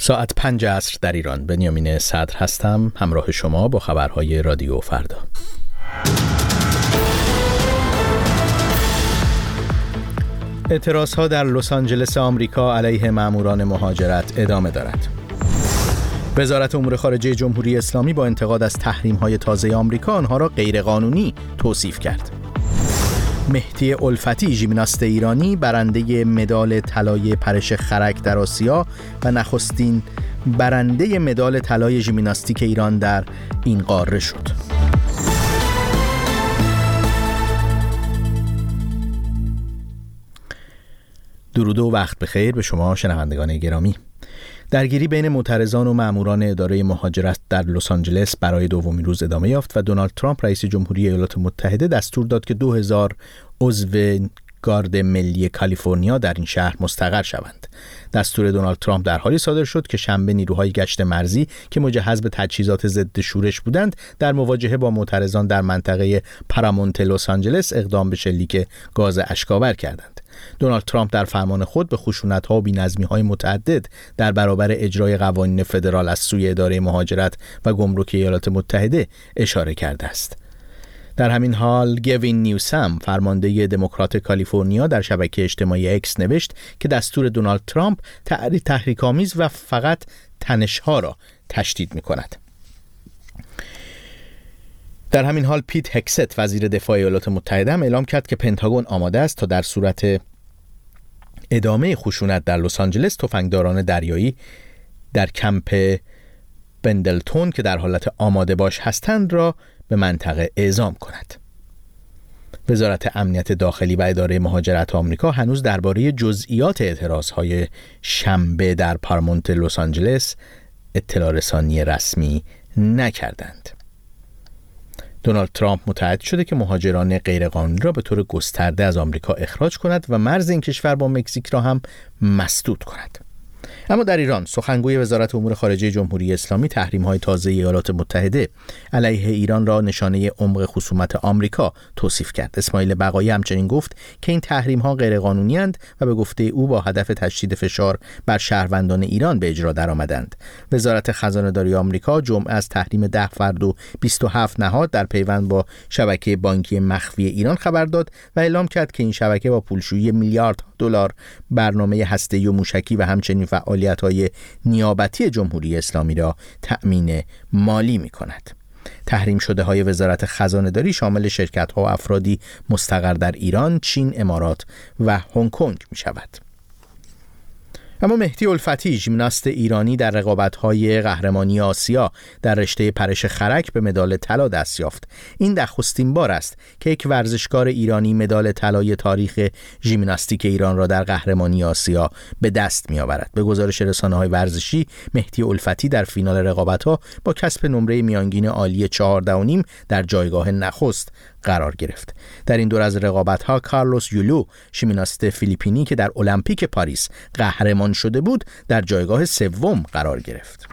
ساعت 5 عصر در ایران. بنیامین صدر هستم، همراه شما با خبرهای رادیو فردا. اعتراضها در لس آنجلس آمریکا علیه ماموران مهاجرت ادامه دارد. وزارت امور خارجه جمهوری اسلامی با انتقاد از تحریم‌های تازه آمریکا آنها را غیرقانونی توصیف کرد. مهدی الفتی، ژیمناست ایرانی، برنده مدال طلای پرش خرک در آسیا و نخستین برنده مدال طلای ژیمناستیک ایران در این قاره شد. درود و وقت بخیر به شما شنوندگان گرامی. درگیری بین معترضان و ماموران اداره مهاجرت در لس آنجلس برای دومین روز ادامه یافت و دونالد ترامپ رئیس جمهوری ایالات متحده دستور داد که 2000 عضو گارد ملی کالیفرنیا در این شهر مستقر شوند. دستور دونالد ترامپ در حالی صادر شد که شنبه نیروهای گشت مرزی که مجهز به تجهیزات ضد شورش بودند در مواجهه با معترضان در منطقه پارامونت لس آنجلس اقدام به شلیک گاز اشک‌آور کردند. دونالد ترامپ در فرمان خود به خشونت‌ها و بی‌نظمی‌های متعدد در برابر اجرای قوانین فدرال از سوی اداره مهاجرت و گمرک ایالات متحده اشاره کرده است. در همین حال گوین نیوسام، فرمانده دموکرات کالیفرنیا، در شبکه اجتماعی اکس نوشت که دستور دونالد ترامپ تحریک‌آمیز و فقط تنش‌ها را تشدید می‌کند. در همین حال پیت هکست، وزیر دفاع ایالات متحده، هم اعلام کرد که پنتاگون آماده است تا در صورت ادامه خشونت در لس آنجلس تفنگداران دریایی در کمپ بندلتون که در حالت آماده باش هستند را به منطقه اعزام کند. وزارت امنیت داخلی و اداره مهاجرت آمریکا هنوز درباره جزئیات اعتراضهای شنبه در پارامونت لس آنجلس اطلاع رسانی رسمی نکردند. دونالد ترامپ متعهد شده که مهاجران غیرقانونی را به طور گسترده از آمریکا اخراج کند و مرز این کشور با مکزیک را هم مسدود کند. اما در ایران، سخنگوی وزارت امور خارجه جمهوری اسلامی تحریم‌های تازه ایالات متحده علیه ایران را نشانه عمق خصومت آمریکا توصیف کرد. اسماعیل بقایی همچنین گفت که این تحریم‌ها غیرقانونی‌اند و به گفته او با هدف تشدید فشار بر شهروندان ایران به اجرا درآمدند. وزارت خزانه‌داری آمریکا جمعه از تحریم 10 فرد و 27 نهاد در پیوند با شبکه بانکی مخفی ایران خبر داد و اعلام کرد که این شبکه با پولشویی میلیارد دلار برنامه هسته‌ای و موشکی و همچنین فعالیت‌های نیابتی جمهوری اسلامی را تأمین مالی می‌کند. تحریم شده های وزارت خزانه‌داری شامل شرکت‌ها و افرادی مستقر در ایران، چین، امارات و هنگ کنگ می‌شود. اما مهدی الفتی، ژیمناست ایرانی، در رقابت‌های قهرمانی آسیا در رشته پرش خرک به مدال طلا دست یافت. این نخستین بار است که یک ورزشکار ایرانی مدال طلای تاریخ ژیمناستیک ایران را در قهرمانی آسیا به دست می‌آورد. به گزارش رسانه‌های ورزشی، مهدی الفتی در فینال رقابت‌ها با کسب نمره میانگین عالی 14.5 در جایگاه نخست قرار گرفت. در این دور از رقابت‌ها کارلوس یولو، ژیمناست فیلیپینی که در المپیک پاریس قهرمان شده بود، در جایگاه سوم قرار گرفت.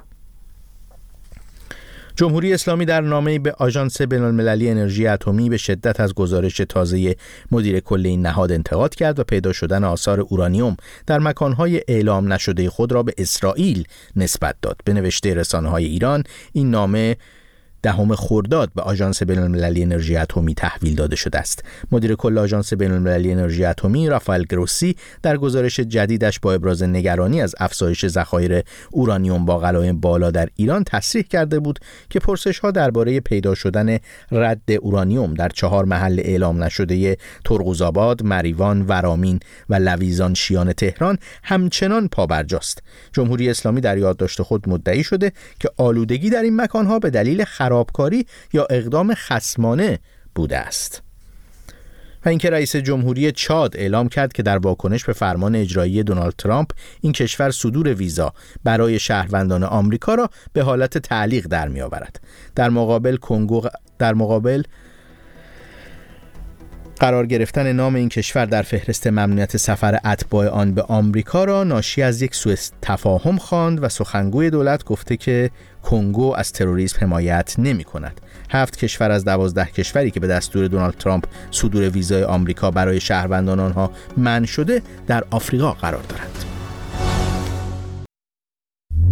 جمهوری اسلامی در نامه‌ای به آژانس بین‌المللی انرژی اتمی به شدت از گزارش تازه مدیر کل این نهاد انتقاد کرد و پیدا شدن آثار اورانیوم در مکان‌های اعلام نشده خود را به اسرائیل نسبت داد. به نوشته رسانه‌های ایران، این نامه 10 خرداد به آژانس بین‌المللی انرژی اتمی تحویل داده شده است. مدیر کل آژانس بین‌المللی انرژی اتمی رافائل گروسی در گزارش جدیدش با ابراز نگرانی از افزایش ذخایر اورانیوم با قلایم بالا در ایران تصریح کرده بود که پرسش‌ها درباره پیدا شدن رد اورانیوم در 4 محل اعلام نشده ترقوزآباد، مریوان، ورامین و لویزان شیان تهران همچنان پابرجاست. جمهوری اسلامی در یادداشت خود مدعی شده که آلودگی در این مکان‌ها به دلیل خرابکاری یا اقدام خصمانه بوده است. و اینکه رئیس جمهوری چاد اعلام کرد که در واکنش به فرمان اجرایی دونالد ترامپ این کشور صدور ویزا برای شهروندان آمریکا را به حالت تعلیق در می آورد. در مقابل قرار گرفتن نام این کشور در فهرست ممنوعیت سفر اتباع آن به آمریکا را ناشی از یک سوء تفاهم خواند و سخنگوی دولت گفته که کنگو از تروریسم حمایت نمی کند. 7 کشور از 12 کشوری که به دستور دونالد ترامپ صدور ویزای آمریکا برای شهروندان آنها منع شده در آفریقا قرار دارند.